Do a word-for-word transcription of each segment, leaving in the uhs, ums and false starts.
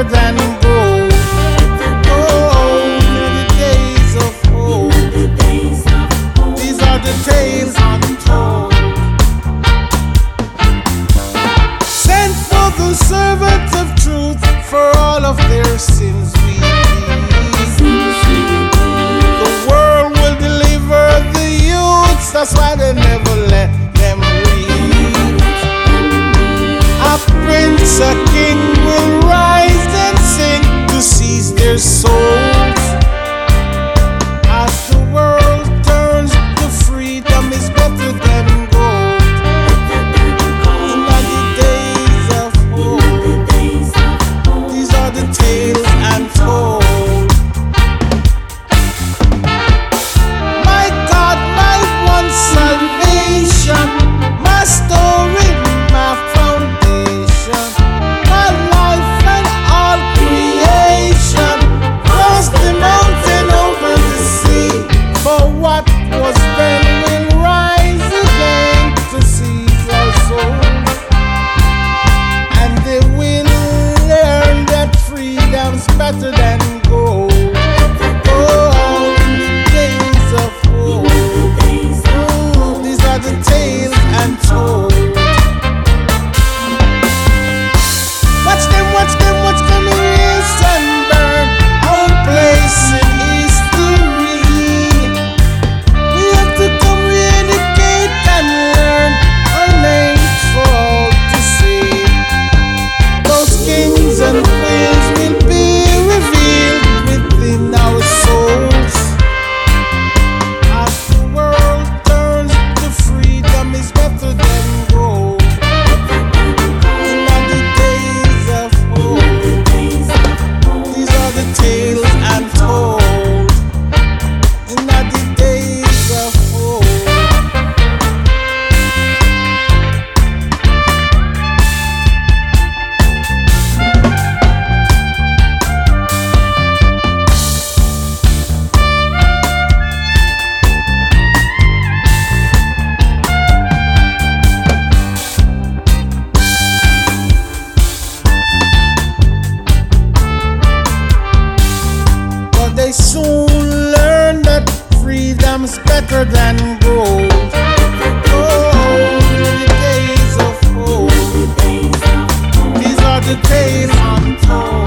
better than gold. Oh, in the days of old. These are the tales untold. Sent for the servants of truth, for all of their sins we plead. The world will deliver the youths, that's why they never let them read. A prince, a king will rise and sing to seize their souls. As the world turns to freedom is better than gold. In the days of old, these are the tales untold. My God, my one salvation, my story, my foundation, my life and all creation. Cross the mountain over the sea, for what was then will rise again to seize our souls. And they will learn that freedom's better than gold. Oh, in the days of old, oh, these are the tales untold. Watch them, watch them, watch them erase and burn our place in history. We have to come re-educate and learn our names for all to see. Those kings and queens will be revealed within our souls. As the world turns to freedom is better than gold. In the days of old, these are the tales untold. In the days of old. But they soon learn that freedom's better than gold. Oh, in the days of old, these are the tales untold.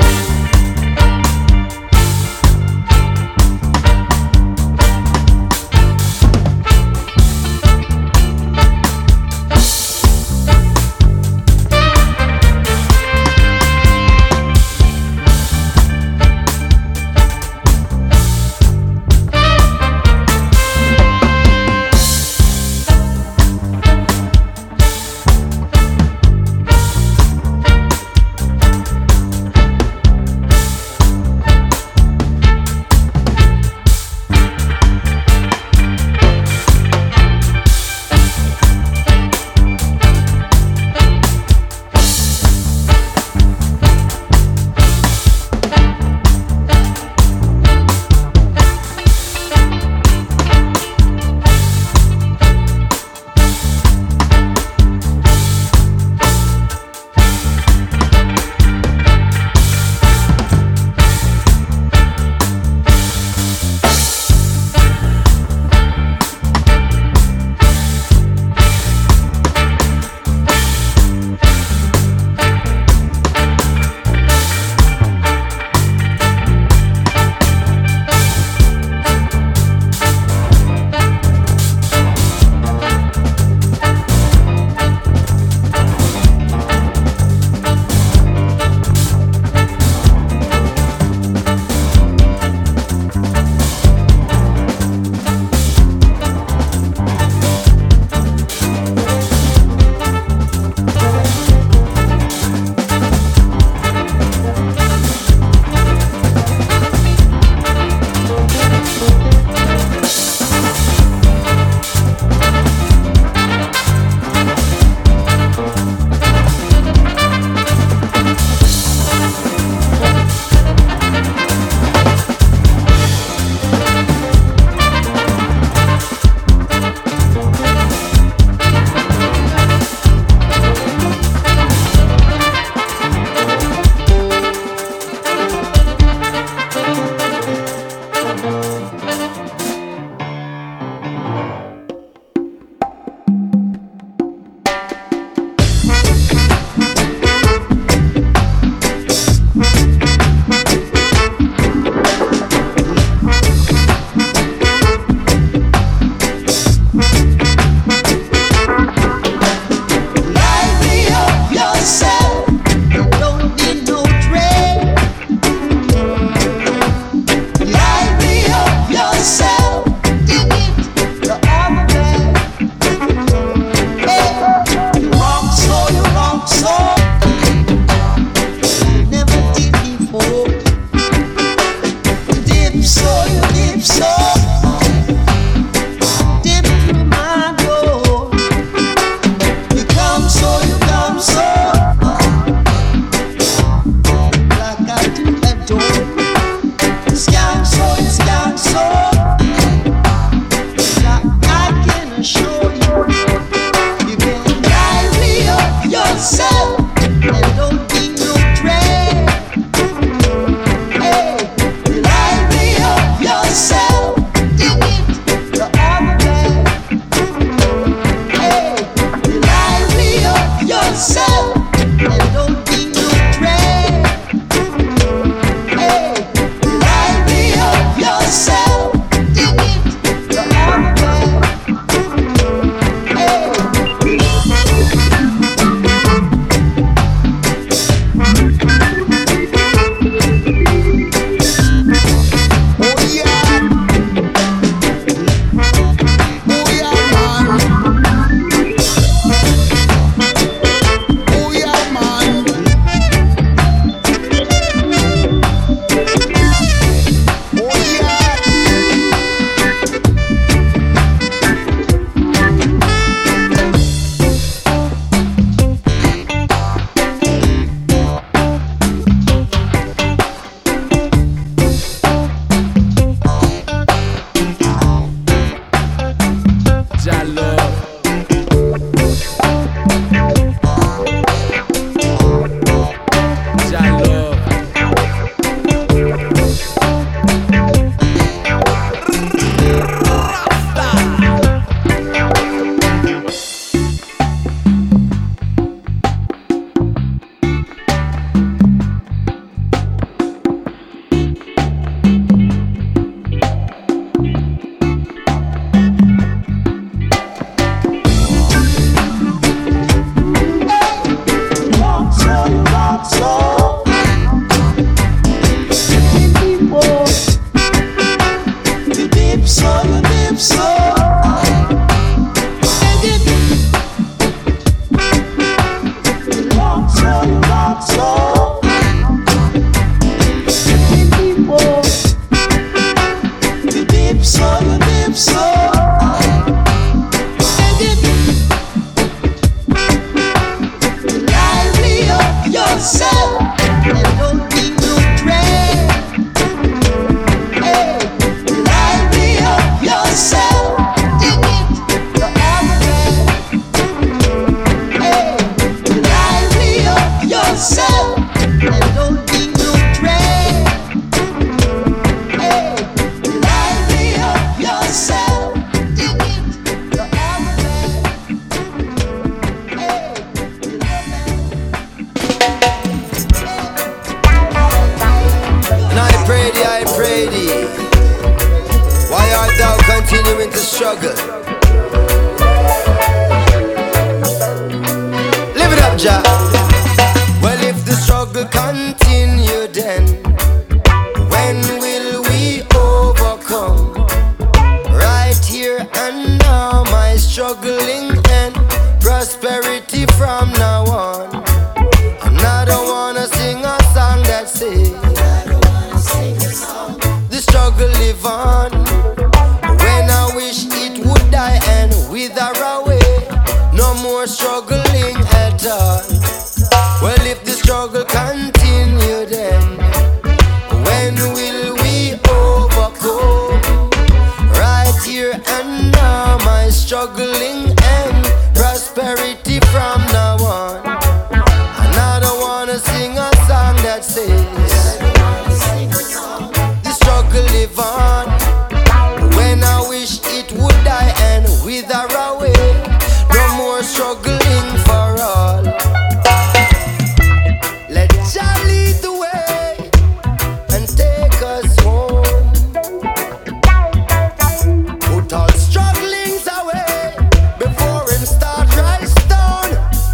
continuing to struggle. Live it up, Jah. Well, if the struggle continue, then when will we overcome? Right here and now, my struggling and prosperity from now on. And I don't wanna sing a song that says the struggle live on. When I wish it would die and wither away, no more struggling at all. Well, if the struggle continue, then when will we overcome? Right here and now, my struggling and prosperity from now on. And I don't wanna sing a song that says the struggle live on. When I wish it would die and wither away, no more struggling for all. Let Jah lead the way and take us home. Put all strugglings away before him start rise down.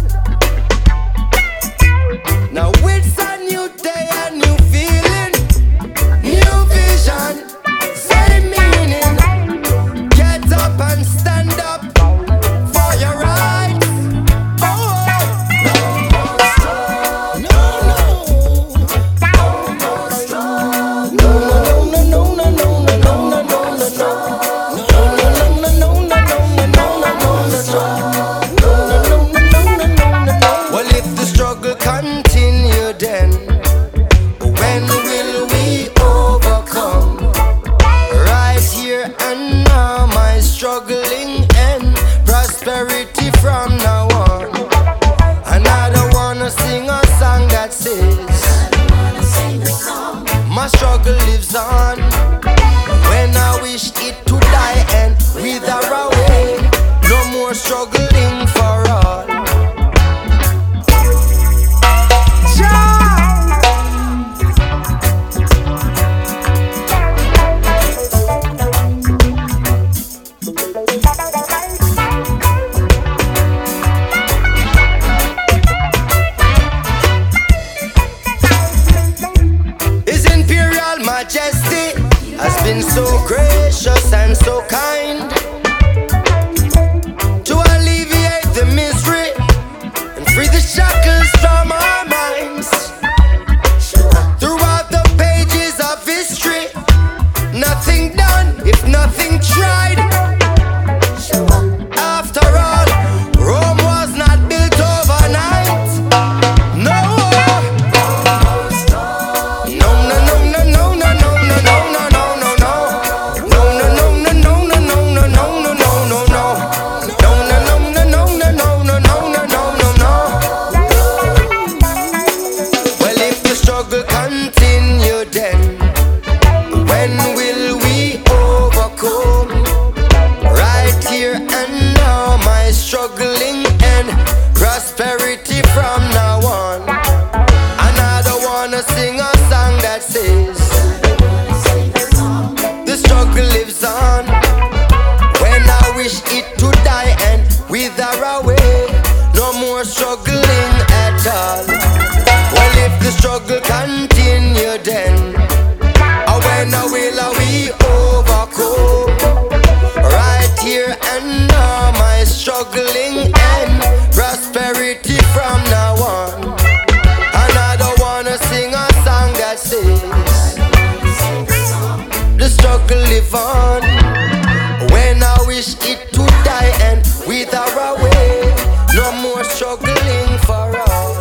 Now it's a new day, a new feeling, new vision, same meaning. Get up and stand up for your rights. Oh, no more struggle. No, no. No more struggle. No, no, no, no, no, no, no, no, no, no, no, no. No, no, no, no, no, no, no, no, no, no, no, no, no, no, no, no. Well, if the struggle continue, then when will we overcome? Right here and now, my struggling and prosperity from now on. And I don't wanna sing a song that says my struggle lives on. When I wish it to die and wither away, no more struggling for all. His Imperial Majesty has been so gracious and so kind to alleviate the misery and free the shackles from our minds. Throughout the pages of history, nothing done if nothing tried. After all, Rome was not built overnight. No, no, no, no, no, no, no, no, no, no, no, no, no, no. No, no, no, no, no, no, no, no, no, no, no, no, no. No, no, no, no, no, no, no, no, no, no, no, no. Well, if the struggle continue, then when will we overcome? Right here and now, my struggling and prosperity from now on. And I don't wanna sing a song that says the struggle lives on. When I wish it to die and wither away, no more struggling at all. Well, if the struggle continue, then uh, when I will uh, we overcome? Right here and now, my struggling and prosperity from now on. And I don't wanna sing a song that says the struggle live on. When I wish it to die and wither away, no more struggling for all.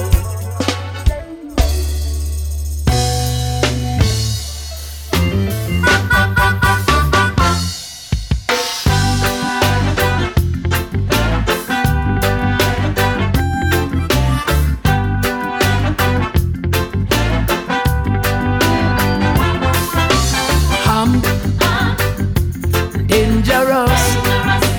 I'm dangerous.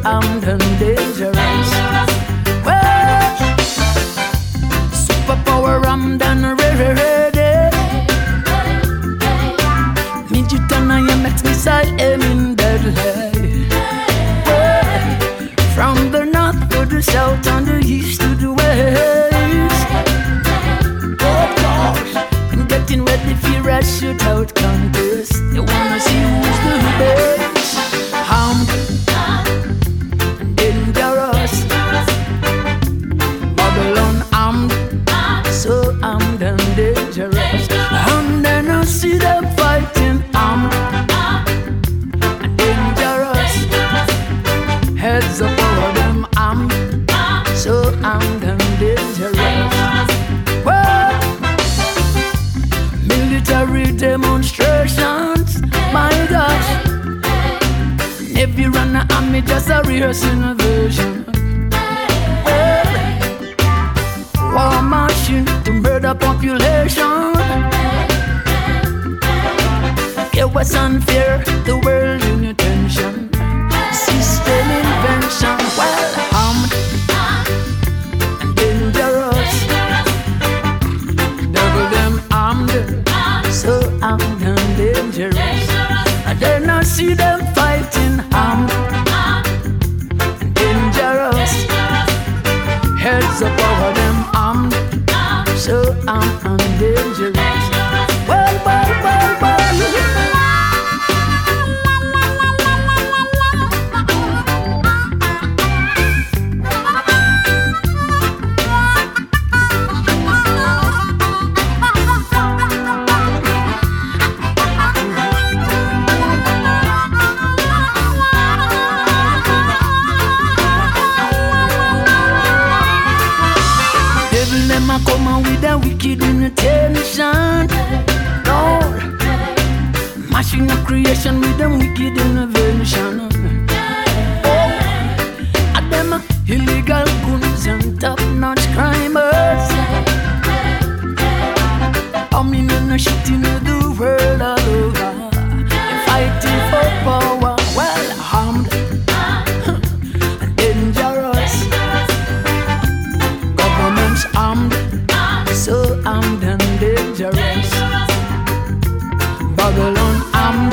armed and dangerous. Well, superpower armed and ready. Midget and I am X missile aiming deadly. Well, from the north to the south and the east to the west. And getting ready for a shootout contest. They wanna see who's the best. Armed and dangerous. Babylon armed, so armed and dangerous. And then I see them fighting armed and dangerous. Heads up over them armed, so armed and dangerous. Well, military demonstrations, my gosh. Every runner and me just a rehearsing a version. Well, war machine to murder population. Chaos and fear, the world in attention. System invention, well armed and dangerous. Double them armed, so armed and dangerous. And then I see them fighting armed and dangerous. Heads up over them armed, so armed and dangerous. Well, well, well, well. Come on with a wicked intention, Lord. Mashing up creation with them wicked invention. Oh, at them illegal goons and top-notch crimers. Coming and shooting the world all over. They're fighting for power, well armed and dangerous. Government's armed, so armed and dangerous. Babylon armed,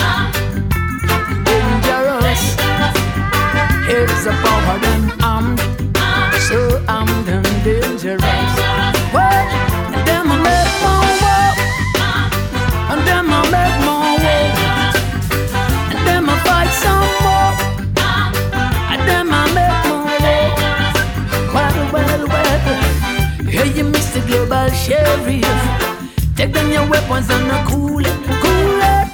dangerous. Heads up over them armed, so armed and dangerous. Well, and them a make more war, and them a make more war, and them a fight some more, and them a make more war. Well, well, well. Hey, you Mister Global Sheriff, take down your weapons and uh, cool it, cool it.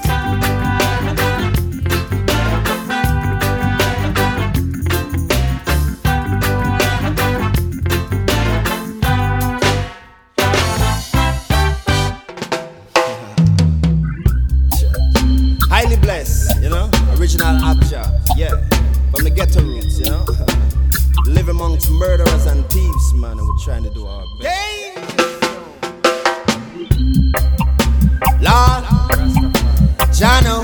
Highly blessed, you know, original Abja, yeah, from the ghetto roots, you know. Live amongst murderers and thieves, man, and we're trying to do our best. Hey! Lord, Jano,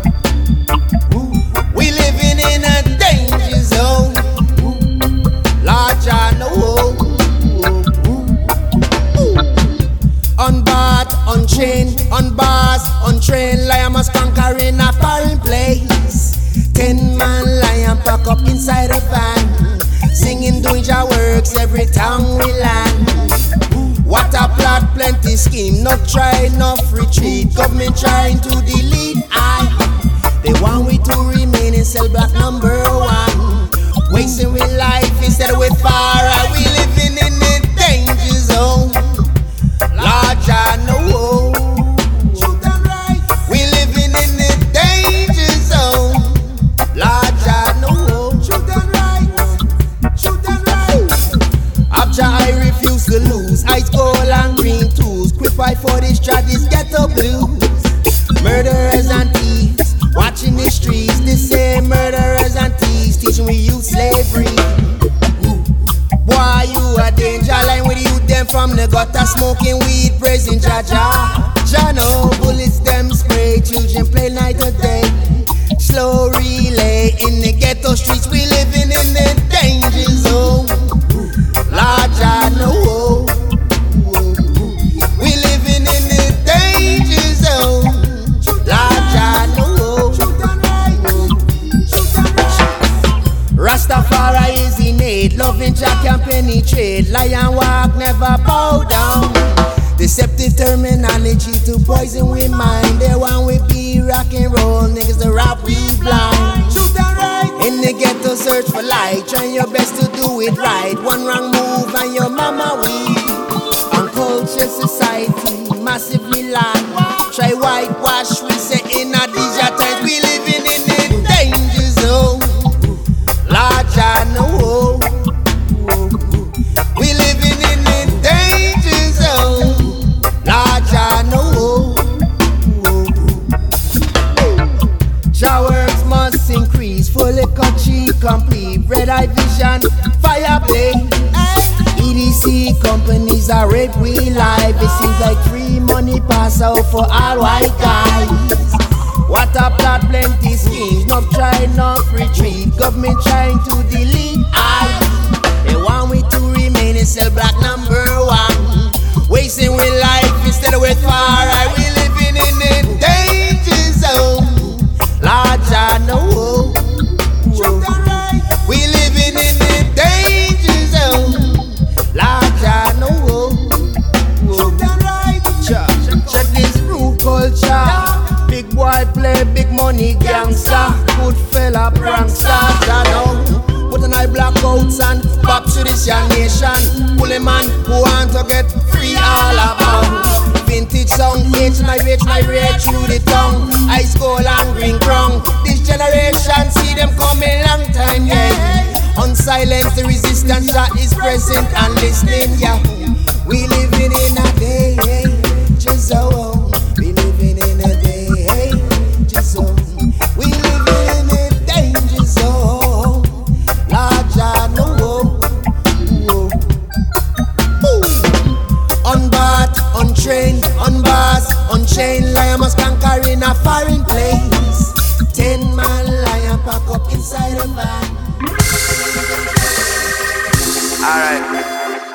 we living in a danger zone. Lord, Jano, unbarred, unchained, unbars, untrained, lion must conquer in a foreign place. Ten man lion pack up inside a van, singing doing your works every time we land. What a plot, plenty scheme, not try, enough retreat. Government trying to delete I. They want we to remain in cell block number one, wasting with life instead with fire. We living in a danger zone. Lord, I know. We living in a danger zone. Lord, I know. Abja, I refuse to lose. Ice, gold and green tools. Quick fight for this track, this ghetto blues. Murderers and thieves, watching the streets. The same murderers and thieves, teaching we youth slavery. Boy, you a danger line with you them from the gutter, smoking weed, praising Jaja. Jano, bullets them spray, children play night or day. Slow relay in the ghetto streets we live trade, lion walk, never bow down. Deceptive terminology to poison we mind. They want we be rock and roll, niggas the rap we blind. Shoot and right. In the ghetto search for light, trying your best to do it right. One wrong move and your mama weak. On culture society, massively lack. Try whitewash, we say in a digital times we living in a danger zone. Large I know. We living in a danger zone. Large I know. Showers must increase, fully country complete. Red eye vision, fireplace. E D C companies are rape we live. It seems like free money pass out for all white guys. What a plot, plenty schemes. Not try, not retreat. Government trying to delete I. They want we to remain in cell block number one. Wasting we life instead of with far right. We living in a danger zone. Large I know. We living in a danger zone. Large I know. Check this rude culture. Big boy play big money gangster. Good fella prankster. I know. Put an eye blackouts and back to this young nation. Pull a man who want to get free all about. Vintage sound, H and I H and I read through the tongue. Ice cold and green crown. This generation see them coming long time, yeah. On silence the resistance that is present and listening, yeah. We living in a danger zone. We living in a danger zone. We living in a danger zone. Large I know. Unbought, untrained, unbossed, unchained. Lion must conquer in a foreign place. Ten man lion pack up inside a van. Alright.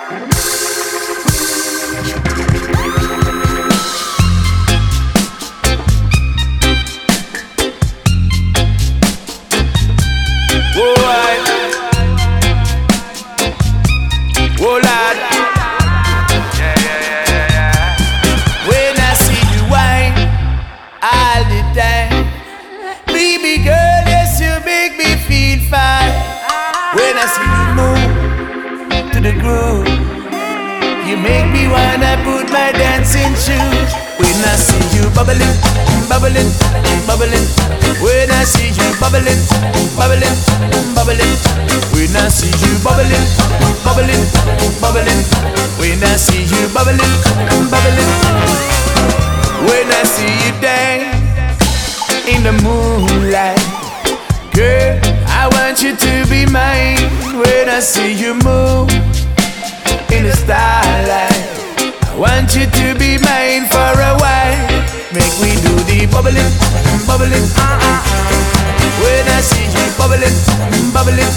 Oh Lord, yeah, yeah, yeah, yeah. When I see you whine all the time, baby girl, yes you make me feel fine. When I see you move to the groove, you make me wanna put my dancing shoes. When I see you bubbling, bubbling, bubbling. When I see you bubbling, bubbling, bubbling. When I see you bubbling, bubbling, bubbling. When I see you bubbling, bubbling. When I see you dance in the moonlight, girl, I want you to be mine. When I see you move in the starlight, I want you to be mine for a while. Make we do the bubbling, bubbling. When I see you bubbling, bubbling,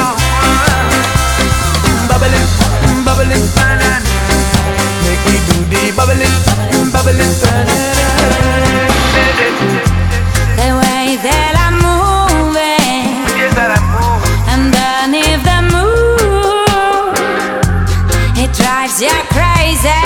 bubbling, bubbling. Make we do the bubbling, bubbling. The way that I'm moving, Yes, that I'm moving. underneath the moon, it drives you crazy.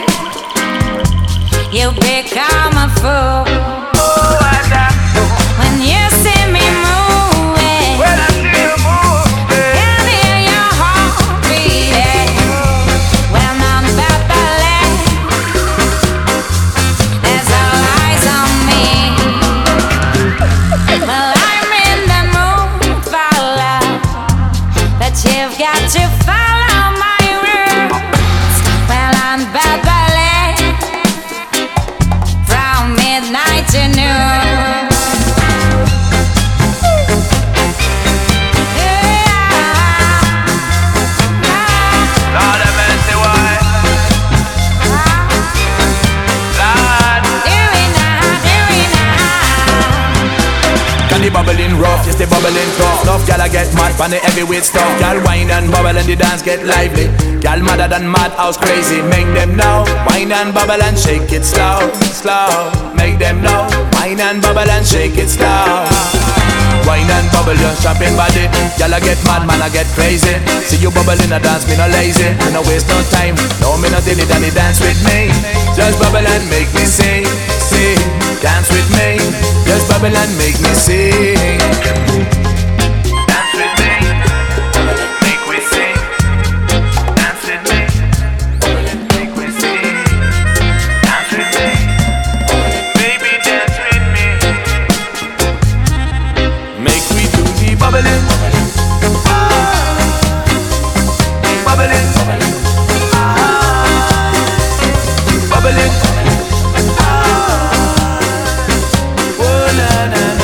You become a fool Oh, I know. when you see me moving. When I see you move, Can hear your heart beating. When I'm about to let, there's all eyes on me. Well, I'm in the mood for love, but you've got to follow my rules. Well, I'm about to let, from midnight to noon. Lord have mercy, why? Lord. Can the bubbling rough, yes the bubbling tough. Enough gal I get mad pan the heavyweight stuff. Gal wine and bubble and the dance get lively. Gal madder than mad house crazy. Make them know, wine and bubble and shake it slow, slow. Make them know, wine and bubble and shake it slow. Wine and bubble, your strapping body. Girl, I get mad, man, I get crazy. See you bubble in a dance, me no lazy. Me no waste no time, no me no dilly dally. Dance with me, just bubble and make me sing, sing. Dance with me, just bubble and make me sing. Dance with me, make we sing. Dance with me, make we sing. Dance with me, baby, dance with me. Make we do the bubbling, bubbling, bubbling. Oh na na na.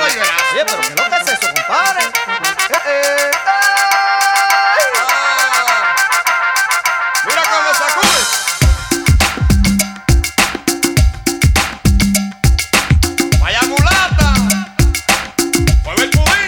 y verás. Oye, pero ¿qué es lo que es eso, compadre? Eh, eh, eh. Mira cómo sacude. Vaya mulata. Mueve el pudín.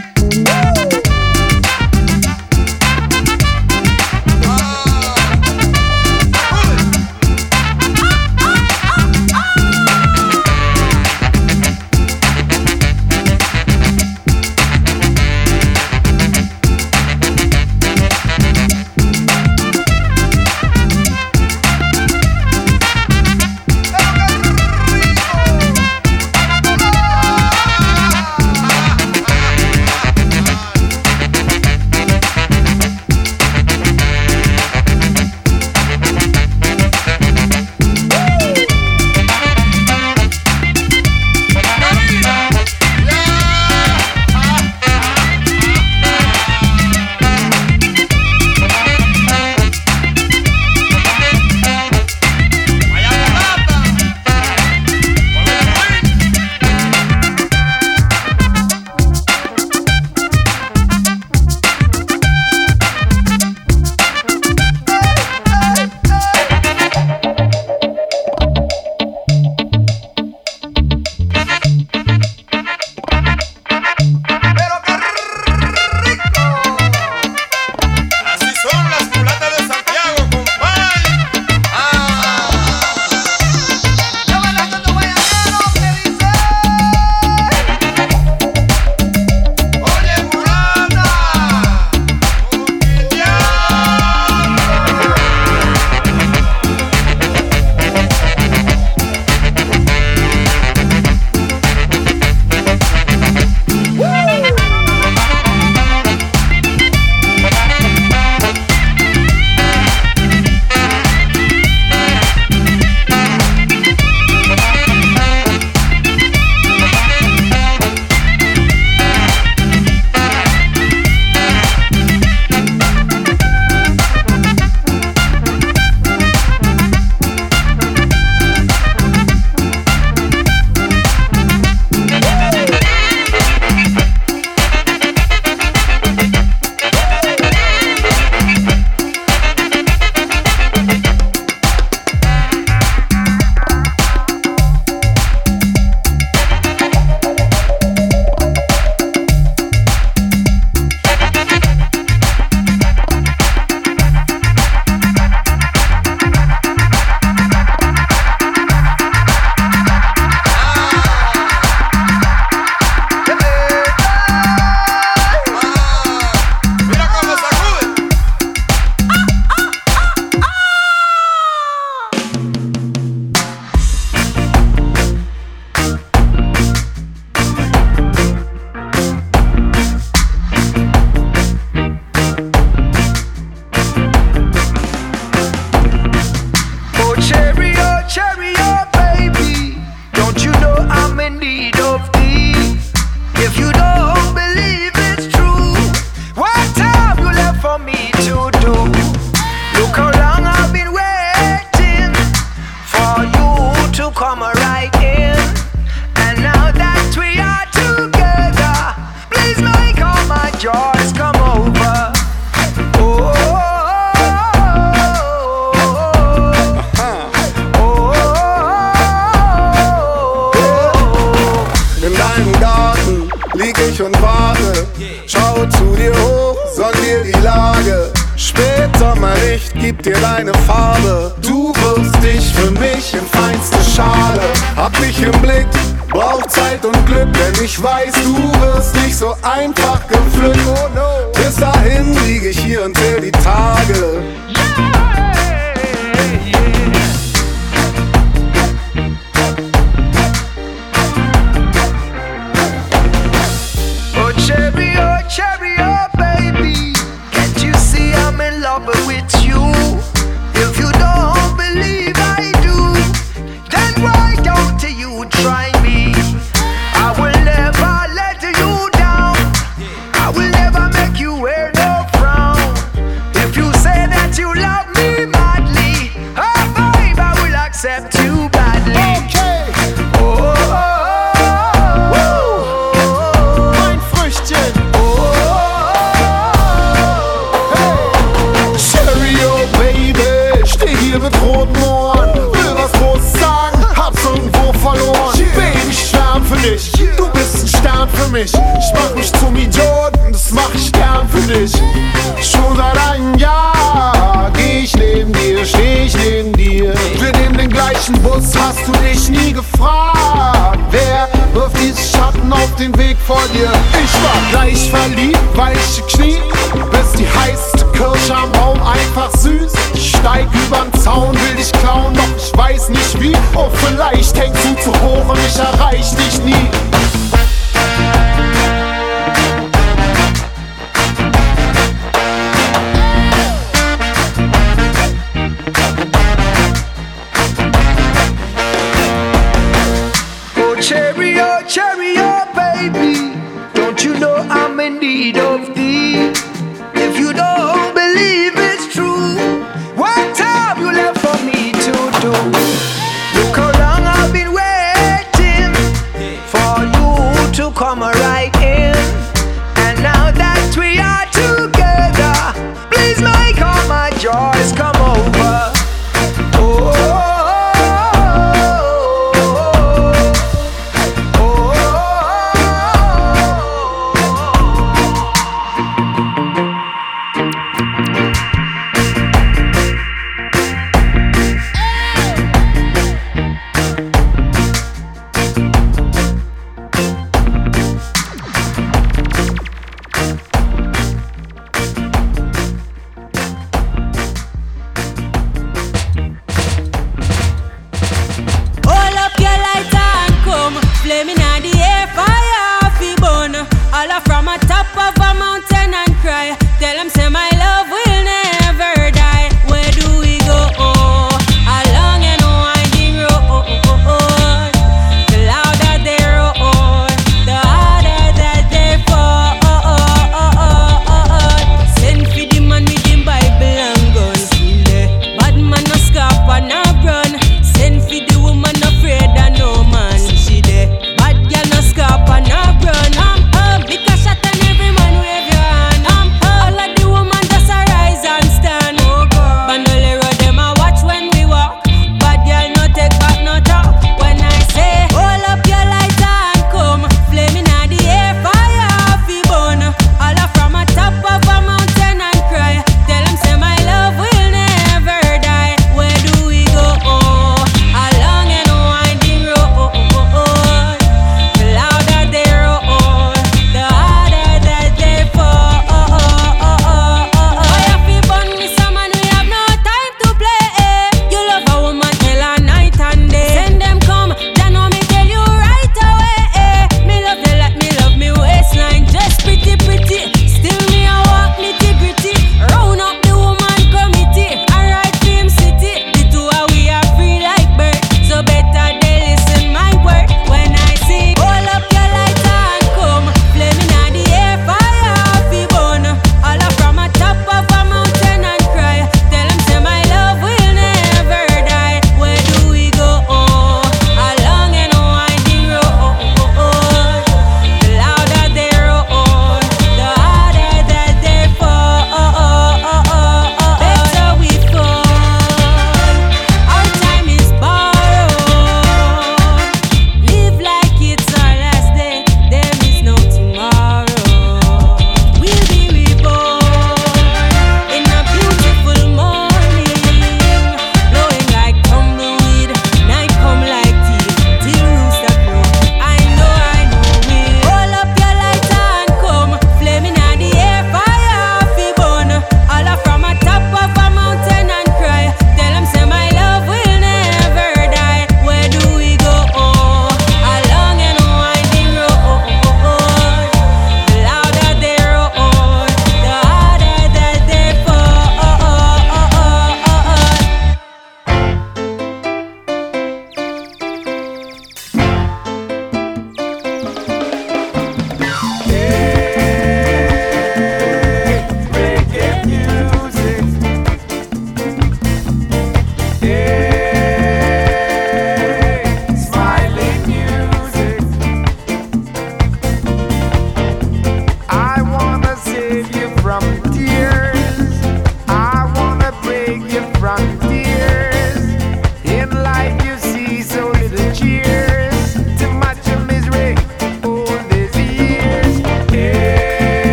Gib dir deine Farbe, du wirst dich für mich in feinste Schale. Hab dich im Blick, brauch Zeit und Glück, denn ich weiß, du wirst nicht so einfach gepflückt. Bis dahin liege ich hier und zähl die Tage. Oh cherry, oh cherry, oh baby, can't you see I'm in love with you? If you don't believe I do, then why don't you try me? I will never let you down, I will never make you wear no frown. If you say that you mich. Ich mach mich zum Idioten, das mach ich gern für dich. Schon seit einem Jahr geh ich neben dir, steh ich neben dir. Wir nehmen den gleichen Bus, hast du dich nie gefragt? Wer wirft diesen Schatten auf den Weg vor dir? Ich war gleich verliebt, weiche Knie, bis die heiße Kirsche am Baum einfach süß. Ich steig übern Zaun, will dich klauen, doch ich weiß nicht wie. Oh, vielleicht hängst du zu hoch und ich erreich dich nie. Oh, cherry, oh, cherry, oh, baby, don't you know I'm in need of thee? If you don't believe it's true, what have you left for me to do? Look how long I've been waiting for you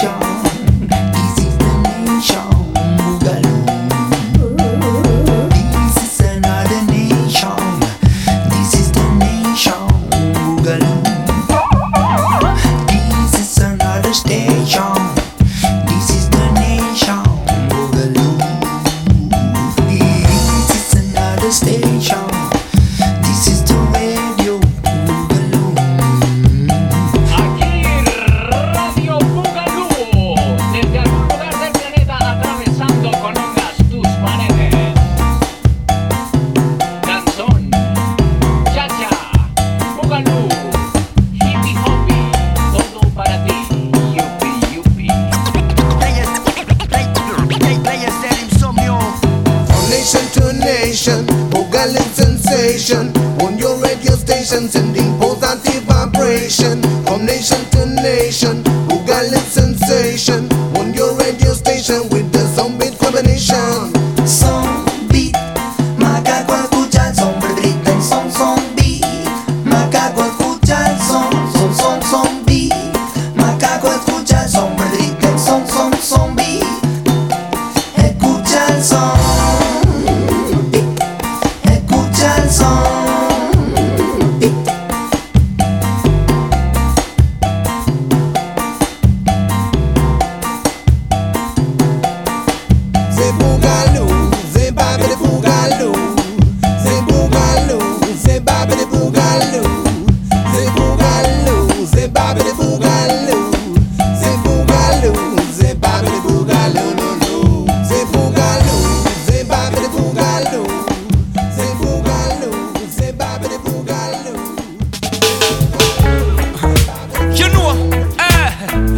nation. This is the nation, Boogaloo. This is another nation. This is the nation, Boogaloo. This is another station. This is the nation, Boogaloo. This is another station. This is the radio, Boogaloo. Aquí Radio Boogaloo, desde algún lugar del planeta atravesando con ondas tus paredes. Danzón, cha-cha, Boogaloo, hippie hoppy, todo para ti, yupi yupi. From nation to nation, Boogaloo sensation. On your radio station, sending positive vibration. From nation to nation, Boogaloo sensation. On your radio station with the zombie combination. Zombie, macaco escucha el son, griten son zombie. Macaco escucha el son, son son zombie. Macaco escucha el son, griten son son zombie. Escucha el son, escucha el son. Say Boogaloo, say Babidi Boogaloo. Say Boogaloo, say Babidi Boogaloo. Say Boogaloo, say Babidi Boogaloo. Say Boogaloo, say Babidi Boogaloo. No, no. Say Boogaloo, say Babidi Boogaloo. Say Boogaloo, say Babidi Boogaloo. You know, eh?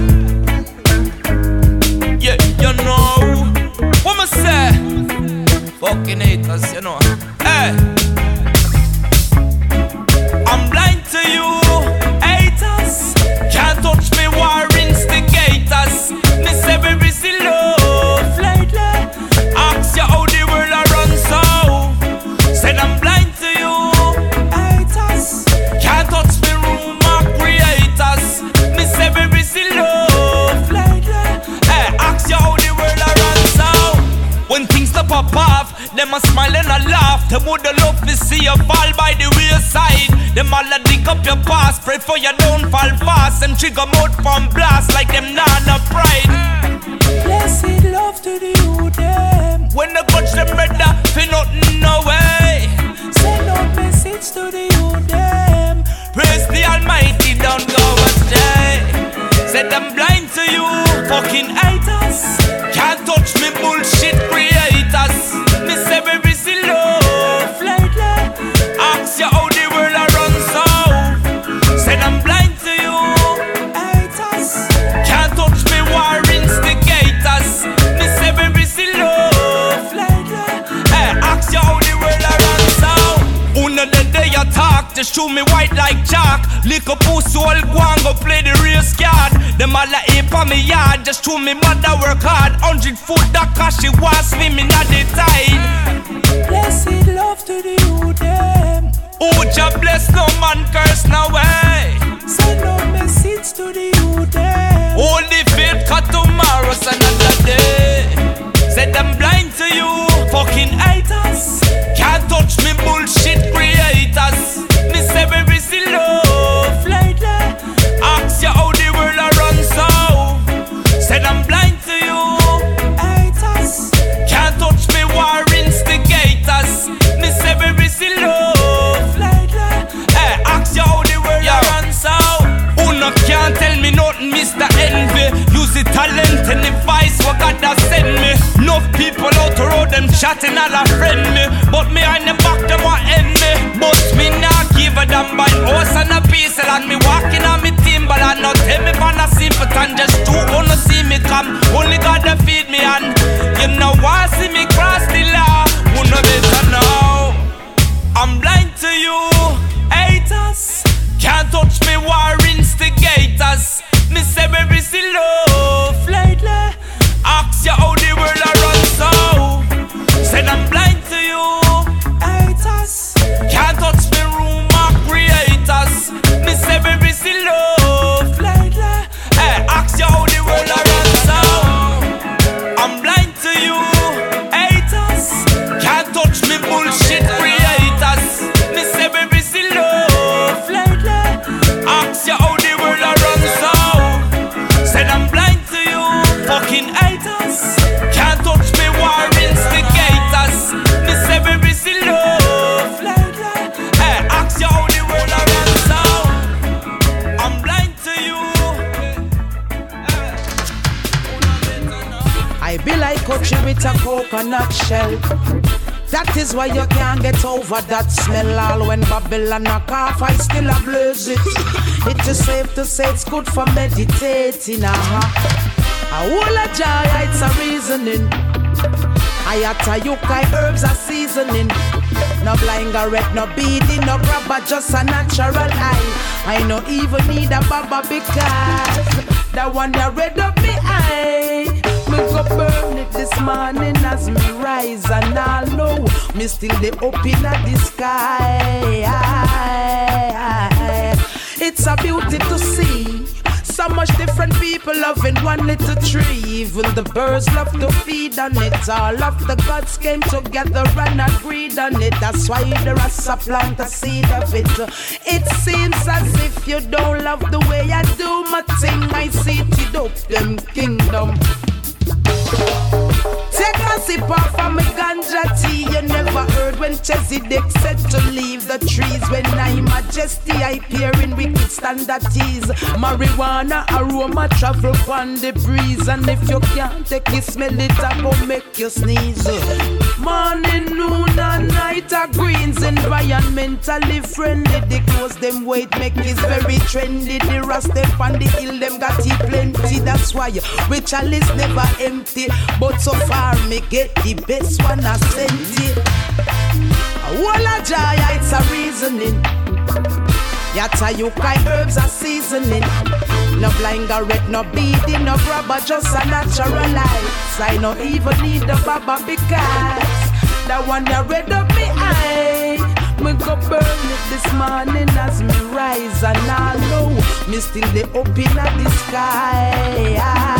Yeah, you know what me say? Fucking haters, you know. Eh? I'm blind to you, haters. Can't touch me, war instigators. Me say we busy love lately. Ask you how the world a run so. Said I'm blind to you, haters. Can't touch me, rumor creators. Me say we busy love lately. Eh, ask you how the world a run so. When things stop up off, them a smile and a laugh. Them woulda love to see you fall by the wayside. Them all a dig up your past, pray for you don't fall fast. And trigger mouth from blast like them not no pride. Blessed love to the youth them. When they touch them brother, feel nothing no way. Send out message to the youth them. Praise the Almighty, don't go astray. Said I'm blind to you, fucking haters. Can't touch me, bullshit creators. Me say we busy love lately. Ask you how the world a run so. Said I'm blind to you, haters. Can't touch me, war instigators. Me say we busy love lately. Hey, ask you how the world a run so. Una the day you talk, just show me white like chalk. Lick a pussy, all go and go play the race card. Them all a ape on me yard, just show me mother work hard. Hundred foot that cause she was swimming at the tide. Blessed love to the youth them. Oh, Jah bless, no man curse no way. Send no message to the youth them. Hold the faith, cause tomorrow's another day. Said I'm blind to you, fucking haters. Can't touch me, bullshit creators. Me say we busy love lately. Ask you how the world a run so. Said I'm blind to you, haters. Can't touch me, war instigators. Me say we busy love lately. Hey, ask you how the world a run so. Who no can't tell me nothing, Mister Envy. Use the talent and the vice what God has sent me. Enough people out the road, them chatting all a friend me. But me on the back, them want end me. But me not give a damn by horse and a piece. And me walking on me timber and not tell me for a simpleton. Just two wanna see me come, only God to feed me and you know why see me cross the law. Who know better now? I'm blind to you, haters. Can't touch me, war instigators. Me say we busy love lately. Ask you how the world a run so. Said I'm blind to you, haters. Can't touch me, rumor creators. Me say we busy love lately. Hey, ask you how the world a run I be like country with a coconut shell. That is why you can't get over that smell. All when Babylon knock off, I still a blaze it. It is safe to say it's good for meditating. Uh-huh. A whole of joy, it's a reasoning. Ayata yukai herbs are seasoning. No blind garret, no beading, no grabber, just a natural eye. I no even need a baba because that one that red up me eye. Me go burn it this morning as me rise, and I know me still the up in the sky. It's a beauty to see. So much different people loving one little tree. Even the birds love to feed on it. All of the gods came together and agreed on it. That's why the Rasta plant a seed of it. It seems as if you don't love the way I do my thing. I see it up them kingdom. Take a sip off of my ganja tea. You never heard when Chesedek said to leave the trees. When I majesty I peer in wicked standard teas. Marijuana aroma travel on the breeze. And if you can't take it, smell it, I go make you sneeze. Morning, noon and night are greens. Environmentally friendly. The clothes them weight make it very trendy. The Rasta on the hill them got it plenty. That's why we chalice never empty. But so far me get the best one I sent it. A whole of joy, it's a reasoning. Yata yukai herbs are seasoning. No blind garret, no beading, no grabber, just a natural life. I no even need the baba because that one that red up me eye. Me go burn it this morning as me rise, and I know me still the up in the sky.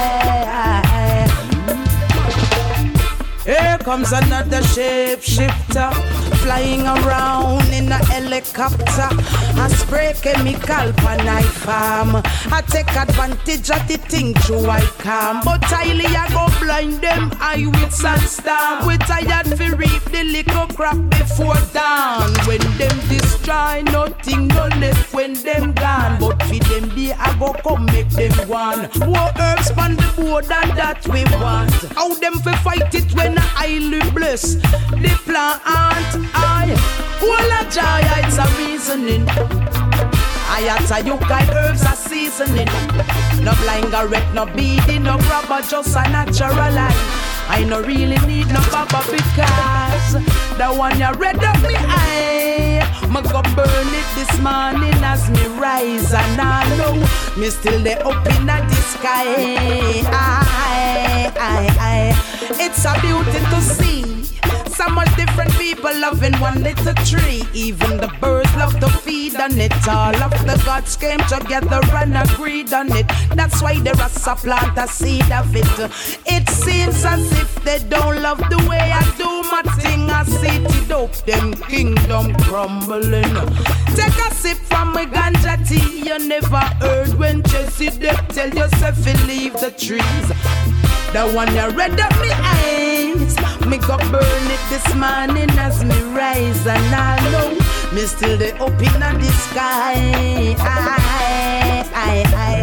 Here comes another shapeshifter, flying around in a helicopter. I spray chemical pan I farm. I take advantage of the thing through I come. But highly I go blind them eye with sandstorm. We tired fi reap the little crop before dawn. When them destroy nothing no left when them gone. But fi them day I go come make them one. More herbs on the board and that we want. How them fi fight it when I highly bless the plant I whole of joy, it's a reasoning. Ayata yukai herbs are seasoning. No blind garret, no beading, no grabber, just a natural life. I no really need no baba because the one you red up me eye. Me go burn it this morning as me rise, and I know me still the up in the sky. I, I, I. It's a beauty to see. So much different people loving one little tree. Even the birds love to feed on it. All of the gods came together and agreed on it. That's why the Rasta plant a seed of it. It seems as if they don't love the way I do my thing. I see it up, them kingdom crumbling. Take a sip from my ganja tea. You never heard when Chesedek tell yourself to leave the trees. The one you red up me eyes. Me go burn it this morning as me rise, and I know me still the up in the sky. I, I, I,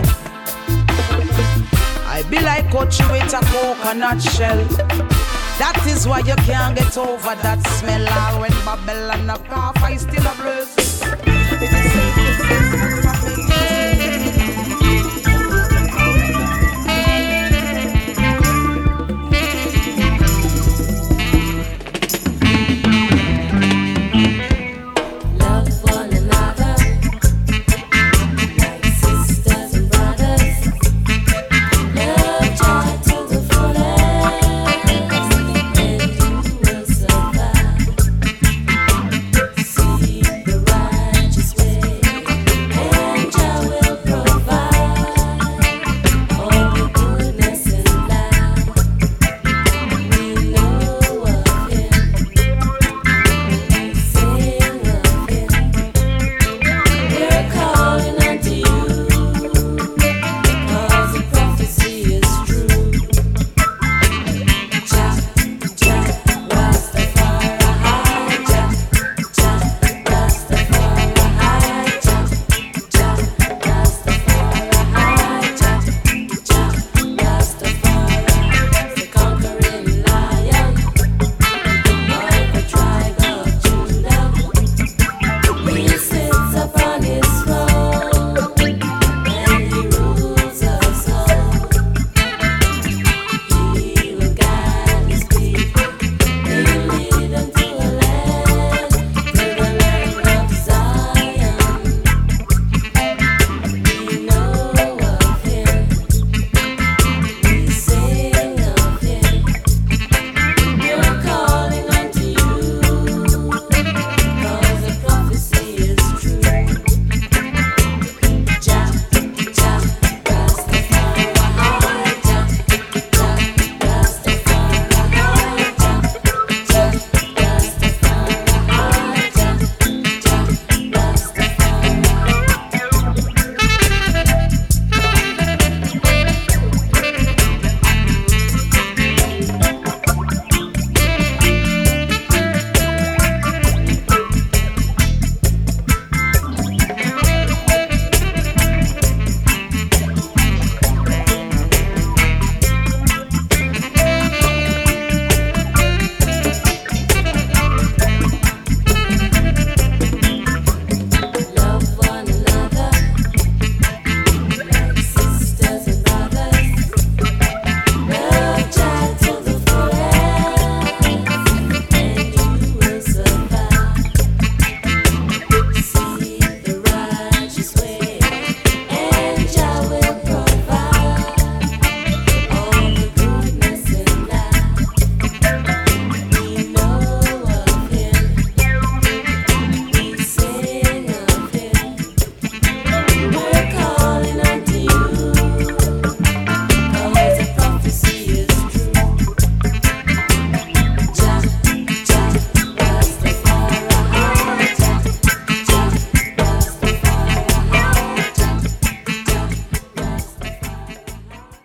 I be like coach with a coconut shell. That is why you can't get over that smell. All when Babylon knock off, I still a blaze.